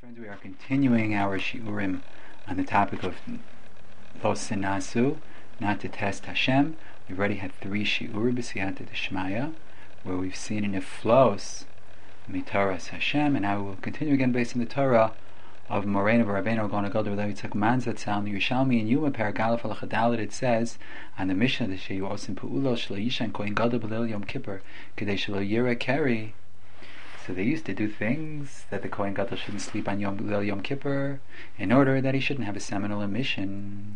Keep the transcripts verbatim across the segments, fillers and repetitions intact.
Friends, we are continuing our shiurim on the topic of lo sinasu, not to test Hashem. We've already had three shiurim b'siyata d'shmaya, where we've seen an iflos mitaras Hashem, and now we will continue again based on the Torah of Moreinu Rabbeinu Gon Agadol Levi Tzak Manzat Sal Yerushalmi and Yuma Paragalaf Alachadalit. It says on the Mishnah that sheyu osim pu'ulo shlo yishan kohen gadol b'leil Yom Kippur kedei shelo yira keri. So they used to do things that the Kohen Gadol shouldn't sleep on Yom, Yom Kippur in order that he shouldn't have a seminal emission.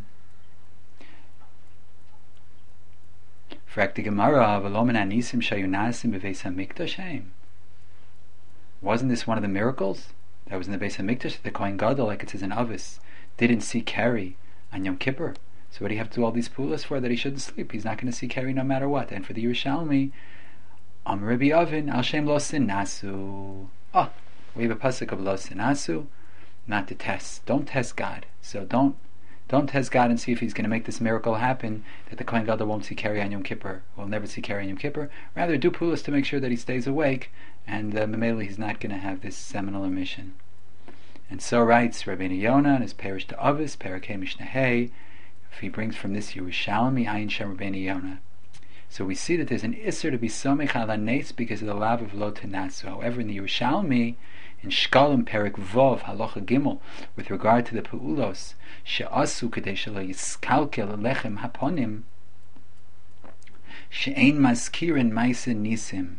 Wasn't this one of the miracles that was in the Beis HaMikdash, that the Kohen Gadol, like it says in Avis, didn't see Keri on Yom Kippur? So what do you have to do all these pulas for, that he shouldn't sleep? He's not going to see Keri no matter what. And for the Yerushalmi, Am Rabbi Avin, Al Shem Lo Sinasu. Oh, we have a pasuk of Lo Sinasu, not to test. Don't test God. So don't don't test God and see if He's going to make this miracle happen, that the Kohen Gadol won't see Keri on Yom Kippur, will never see Keri on Yom Kippur. Rather, do pulas to make sure that he stays awake, and uh, Mamela, he's not going to have this seminal emission. And so writes Rabbeinu Yonah in his parish to Avis, Parakeh Mishnah. If he brings from this Yerushalmi, Ayin Shem Rabbeinu Yonah. So we see that there's an isser to be somech ala nes because of the lav of lo tenasu. However, in the Yerushalmi, in Shkalim Perik Vov Halacha Gimel, with regard to the peulos she'asu kedei shelo yiskalkel lechem haponim she'ein maskirin ma'ase nisim.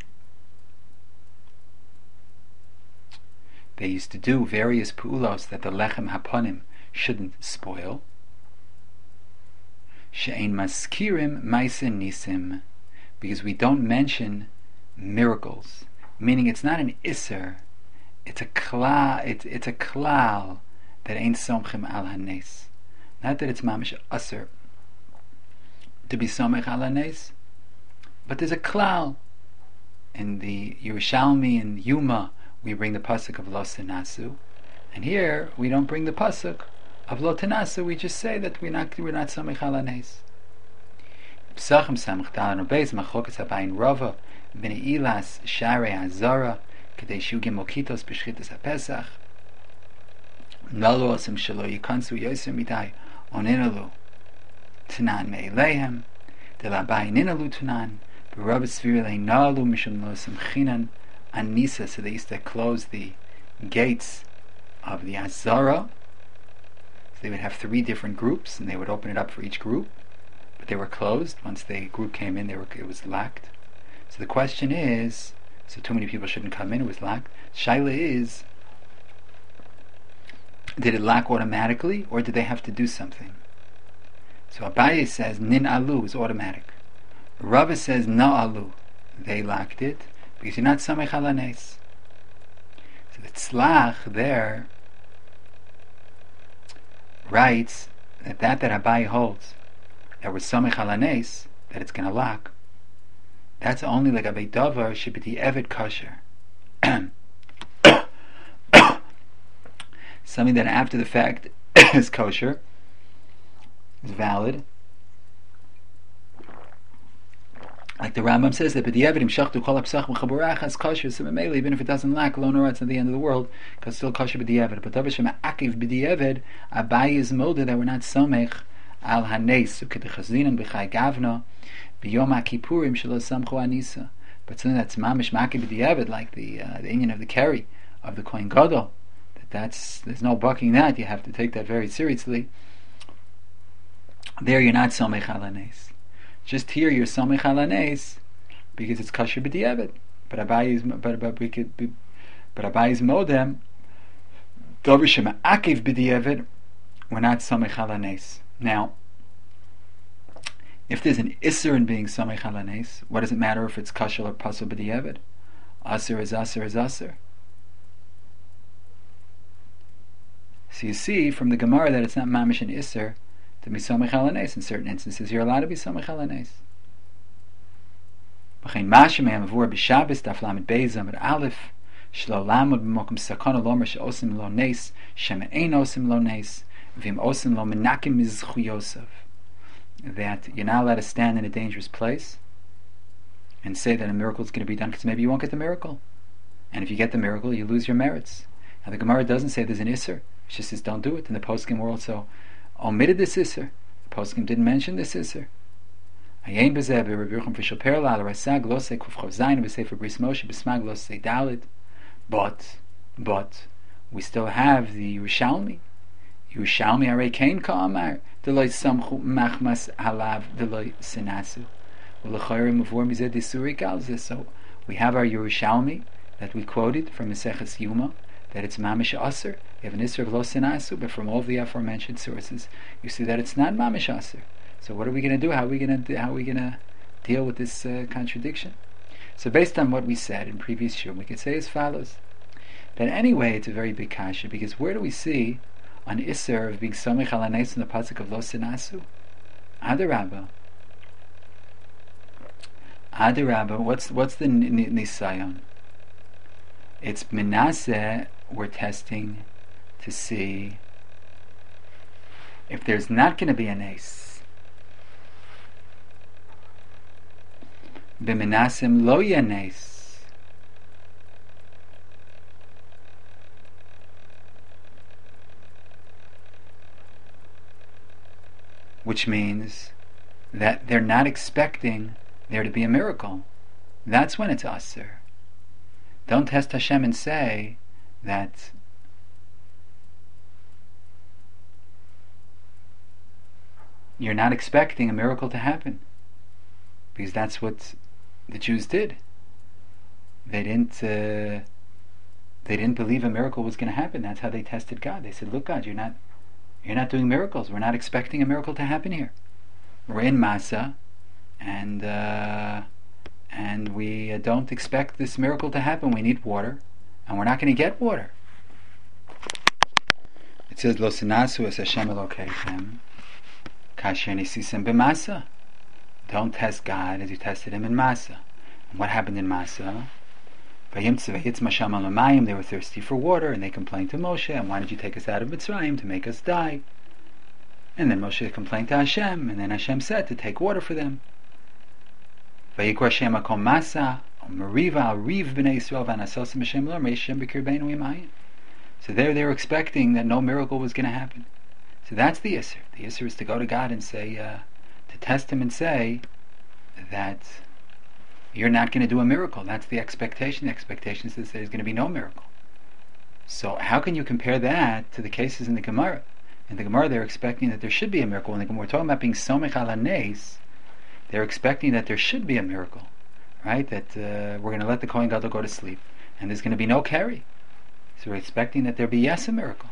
They used to do various peulos that the lechem haponim shouldn't spoil. She'ein maskirim ma'ase nisim, because we don't mention miracles, meaning it's not an isser, it's a klal, it's, it's a klal that ain't somchim al hanes. Not that it's mamish aser to be somech al hanes, but there's a klal. In the Yerushalmi and Yuma, we bring the pasuk of lo sinasu, and here we don't bring the pasuk of lo tenasu. We just say that we're not we're not samech al hanes. Psachim samech dalan obeis machlokas habayin rava b'nei ilas sharei hazara kedei shugim mokitos b'shchitas hapesach nalo osim shelo yikansu yoser midai oninalu tanan me'ileihem delabayin inalu tanan b'rava svirei nalu mishum lo osim chinan anisa. So they used to close the gates of the hazara. They would have three different groups, and they would open it up for each group, but they were closed. Once the group came in, they were it was locked. So the question is, so too many people shouldn't come in, it was locked. Shaila is, did it lock automatically, or did they have to do something? So Abaye says, Nin alu is automatic. Rava says, Na alu, they locked it, because you're not samech ala nes. So the tzlach there writes that that that Abai holds that was samech ala nes, that it's going to lock, that's only like Abai Davar should be the Eved kosher. Something that after the fact is kosher, is valid. Like the Rambam says that b'di'evedim shachtu kol ha'psach v'chaburach as kosher, so memele, even if it doesn't lack, lo nora, it's at the end of the world, because it's still kosher b'di'eved. But davar shema akiv b'di'eved, Abai is molded that we're not somech al hanes, so k'dechazinan b'chai gavna, b'yom ha'kippurim shelo samchu anisa. But something that's mamish maki b'di'eved, like the uh, the inyan of the Keri, of the Kohen Gadol, that that's, there's no bucking that, you have to take that very seriously. There you're not somech al hanes. Just here you're samech al hanes because it's kosher b'di'eved. But Abai is but but we could be, but Abai is modem. Davar shema akiv b'di'eved, we're not samech al hanes. Now, if there's an isser in being samech al hanes, what does it matter if it's kosher or pasul b'di'eved? Aser is aser is aser. So you see from the Gemara that it's not mamish and isser to be samech al hanes. In certain instances, you're allowed to be samech al hanes. B'chein mashem yamavur b'Shabbos daf lamed beis amud aleph shlo lamud b'mokum sakana lomer she'osim lo nes shema ein osim lo nes v'im osim lo menakim mizchuyosav. That you're not allowed to stand in a dangerous place and say that a miracle is going to be done, because maybe you won't get the miracle, and if you get the miracle, you lose your merits. And the Gemara doesn't say there's an Isser. It just says don't do it. And the poskim were also omitted this Isser. The poskim didn't mention this Isser. But, but, we still have the Yerushalmi. Yerushalmi Arei Kain Ka'amar Deloi Samchu Machmas Halav Deloi Sinasu U'Lechoyre Mavur Mizeh Disuri Galzeh. So we have our Yerushalmi that we quoted from Maseches Yuma, that it's Mamish Aser. You have an Isser of Lo Sinasu, but from all the aforementioned sources, you see that it's not Mamish Aser. So what are we going to do? How are we going to how are we going to deal with this uh, contradiction? So based on what we said in previous shiur, we could say as follows: that anyway, it's a very big kasha, because where do we see an Isser of being Somech Al HaNes in the pasuk of Lo Sinasu? Adarabba. Adarabba. What's what's the nisayon? It's Menaseh. We're testing to see if there's not going to be an ace. B'menasim lo yanes. Which means that they're not expecting there to be a miracle. That's when it's aser. Don't test Hashem and say that you're not expecting a miracle to happen, because that's what the Jews did. They didn't. Uh, they didn't believe a miracle was going to happen. That's how they tested God. They said, "Look, God, you're not, you're not doing miracles. We're not expecting a miracle to happen here. We're in Masa, and uh, and we uh, don't expect this miracle to happen. We need water, and we're not going to get water." It says, "Lo sinasu es Hashem Elokeichem kasher nisisem b'masa." Don't test God as you tested him in Masa. And what happened in Masa? They were thirsty for water, and they complained to Moshe, and why did you take us out of Mitzrayim to make us die? And then Moshe complained to Hashem, and then Hashem said to take water for them. So there they were expecting that no miracle was going to happen. So that's the Isser. The Isser is to go to God and say, uh, to test him and say that you're not going to do a miracle. That's the expectation. The expectation is that there's going to be no miracle. So how can you compare that to the cases in the Gemara? In the Gemara, they're expecting that there should be a miracle. When we're talking about being somech al hanes, they're expecting that there should be a miracle, right? That uh, we're going to let the Kohen Gadol go to sleep, and there's going to be no carry. So we're expecting that there be yes a miracle.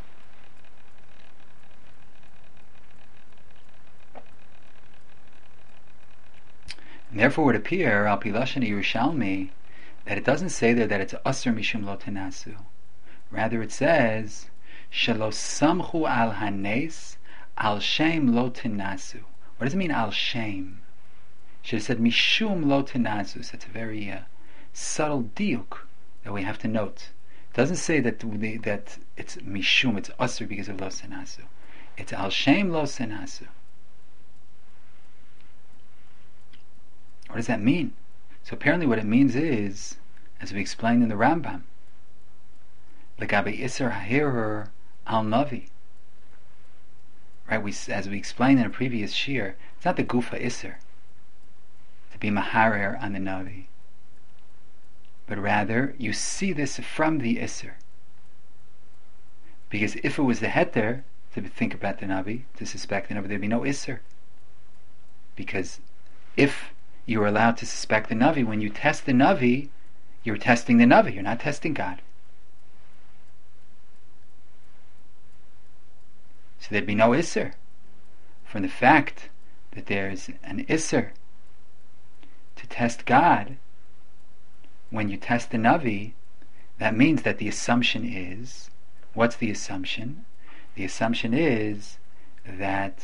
And therefore, it would appear al pi lashon Yerushalmi that it doesn't say there that it's aser mishum lo tenasu. Rather, it says shelo samchu al hanes al shem lo tenasu. What does it mean al shem? Should have said mishum lo tenasu. So it's a very uh, subtle diuk that we have to note. It doesn't say that the, that it's mishum, it's aser because of lo tenasu. It's al shem lo tenasu. What does that mean? So apparently what it means is, as we explained in the Rambam, L'gabe Isser Hahirer al Navi. Right? We, as we explained in a previous shiur, it's not the Gufa Isser to be Maharer on the Navi, but rather you see this from the Isser. Because if it was the Heter to think about the Navi, to suspect the Navi, there'd be no Isser. Because if you are allowed to suspect the Navi, when you test the Navi, you're testing the Navi, you're not testing God. So there'd be no Isser. From the fact that there's an Isser to test God, when you test the Navi, that means that the assumption is, what's the assumption? The assumption is that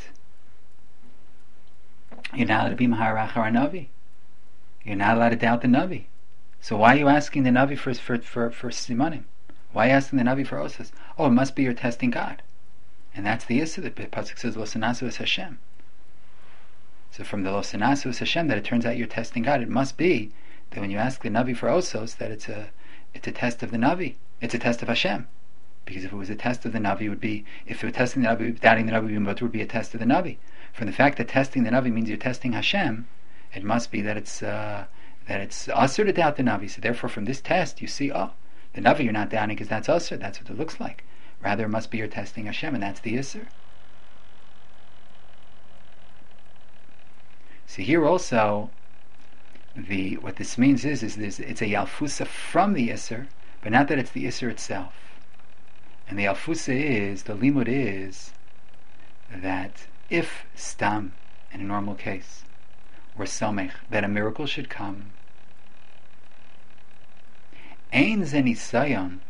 you're not allowed to be Maharach or a Navi. You're not allowed to doubt the Navi. So why are you asking the Navi for for for, for Simanim? Why are you asking the Navi for Osas? Oh, it must be you're testing God. And that's the Issa that the Pasuk says, Lo Sanasu es Hashem. So from the Lo Sanasu es Hashem, that it turns out you're testing God, it must be that when you ask the Navi for Osos, that it's a it's a test of the Navi. It's a test of Hashem. Because if it was a test of the Navi, it would be, if it were testing the Navi, doubting the Navi, it would be a test of the Navi. From the fact that testing the Navi means you're testing Hashem, it must be that it's uh, that it's usher to doubt the Navi. So therefore, from this test, you see, oh, the Navi you're not doubting because that's usher. That's what it looks like. Rather, it must be you're testing Hashem, and that's the Isser. So here also, the what this means is is this, it's a Yalfusa from the Isser, but not that it's the Isser itself. And the Yalfusa is, the Limud is, that if Stam, in a normal case, or Somech, that a miracle should come, Ein ze nisayon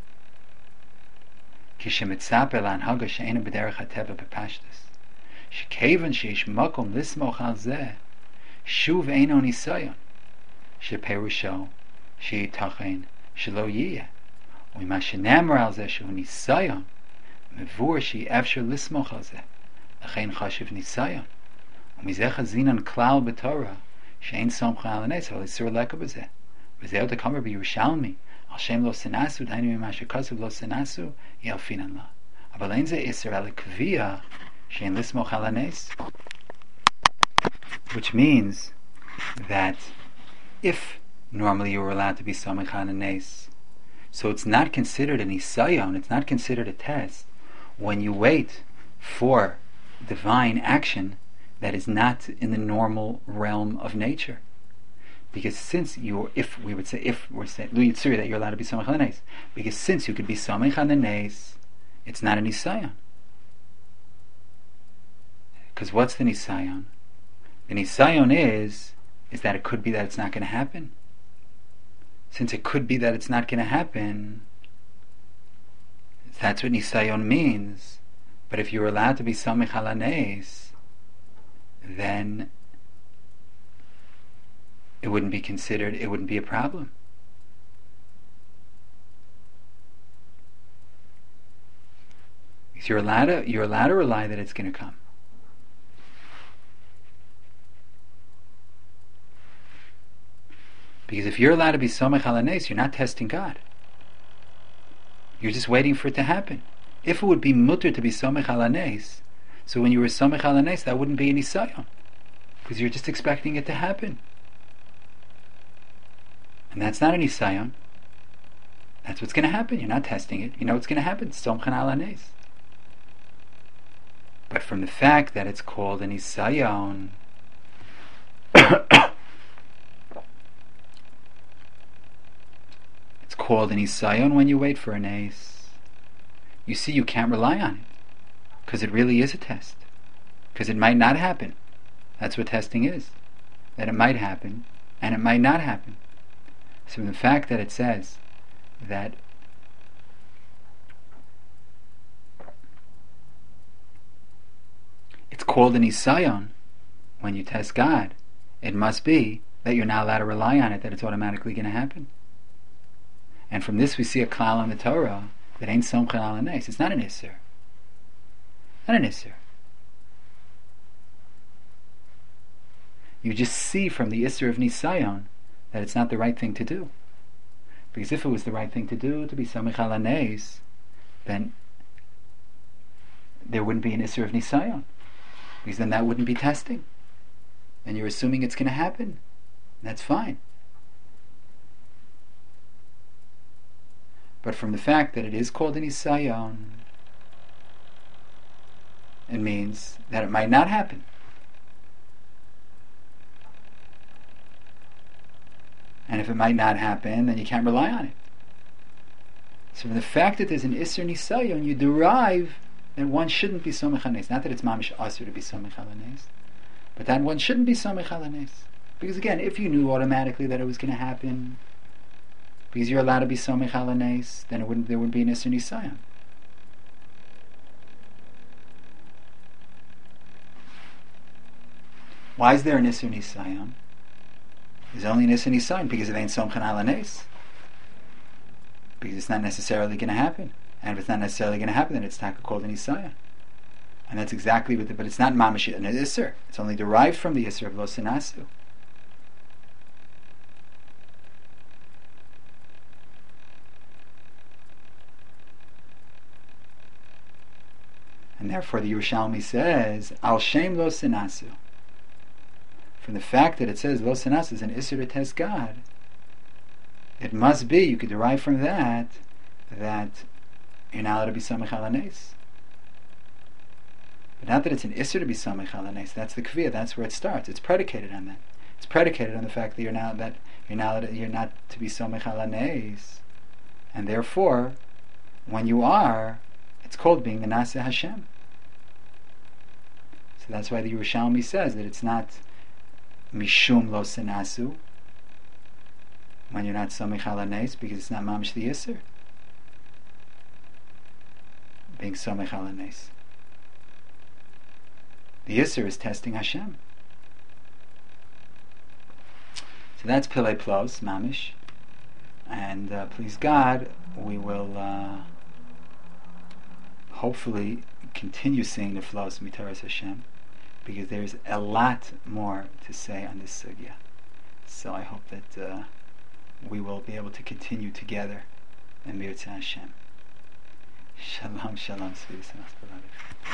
kishemitzaper l'anhaga she'ena b'derech hateva b'pashtus shekevan sheish makom lismoch al zeh shuv eino nisayon sheperusho she'yitachen shelo yiyeh u'ma she'nemer al zeh shu nisayon mevur she'efshar lismoch al zeh l'chein chashiv nisayon u'mizeh chazinan klal b'torah she'ein somcha al hanes v'al isur leka b'zeh v'zeh otakamar b'Yerushalmi al shem lo senasu d'hainu mimashar kasav lo senasu yalfinan la aval ein zeh isur ala kviya she'ein lismoch al hanes, which means that if normally you were allowed to be samech al hanes, so it's not considered an isayon, it's not considered a test when you wait for divine action that is not in the normal realm of nature. Because since you, if we would say, if we're saying Lu Yitzuri, that you're allowed to be Samech Halanes, because since you could be Samech Halanes, it's not a Nisayon. Because what's the Nisayon? The Nisayon is, is that it could be that it's not going to happen. Since it could be that it's not going to happen, that's what Nisayon means. But if you're allowed to be Samech Halanes, then it wouldn't be considered, it wouldn't be a problem. Because you're allowed to, you're allowed to rely that it's going to come. Because if you're allowed to be Samech Halanes, you're not testing God. You're just waiting for it to happen. If it would be mutter to be Samech Halanes, so when you were Samech Halanes, that wouldn't be any Nisayon. Because you're just expecting it to happen. And that's not an Nisayon. That's what's going to happen. You're not testing it. You know what's going to happen. Samech Halanes. But from the fact that it's called an Nisayon, it's called an Nisayon when you wait for an ace. You see, you can't rely on it. Because it really is a test. Because it might not happen. That's what testing is. That it might happen, and it might not happen. So the fact that it says that it's called an Isayon when you test God, it must be that you're not allowed to rely on it, that it's automatically going to happen. And from this we see a klal in the Torah that ain't somchen al hanes. It's not an Isser. Not an Isser. You just see from the Isser of Nisayon that it's not the right thing to do. Because if it was the right thing to do, to be Samech al hanes, then there wouldn't be an Isser of Nisayon. Because then that wouldn't be testing. And you're assuming it's going to happen. That's fine. But from the fact that it is called an Nisayon, it means that it might not happen. And if it might not happen, then you can't rely on it. So from the fact that there's an Isser Nisayon, you derive that one shouldn't be Samech Halanes. Not that it's Mamish Asur to be Samech Halanes, but that one shouldn't be Samech Halanes. Because again, if you knew automatically that it was going to happen, because you're allowed to be Samech Halanes, then it wouldn't, there wouldn't be an Isser Nisayon. Why is there an Isser Nisayon? There's only an Isser Nisayon because it ain't Somchen Halanes. Because it's not necessarily going to happen. And if it's not necessarily going to happen, then it's taka called an Nisayon. And that's exactly what the, but it's not Mamash an Isser. It's only derived from the Isser of Lo Senasu. And therefore the Yerushalmi says, Al Shem Lo Sinasu. From the fact that it says Lo Sinasu is an Isser to test God, it must be, you could derive from that, that you're not allowed to be Samech Al HaNes. But not that it's an Isser to be Samech Al HaNes, that's the Kviyah, that's where it starts. It's predicated on that. It's predicated on the fact that you're not, that you're not, you're not to be Samech Al HaNes. And therefore, when you are, it's called being the Nase Hashem. So that's why the Yerushalmi says that it's not Mishum Lo Sinasu, when you're not Samech Al HaNes, because it's not Mamish the Yisr. Being Samech Al HaNes. The Yisr is testing Hashem. So that's Pillei Plos, Mamish. And uh, please God, we will uh, hopefully continue seeing the flows of Mitaras Hashem, because there's a lot more to say on this sugya. So I hope that uh, we will be able to continue together in Mirtzeh Hashem. Shalom, shalom, sweetest and beloved.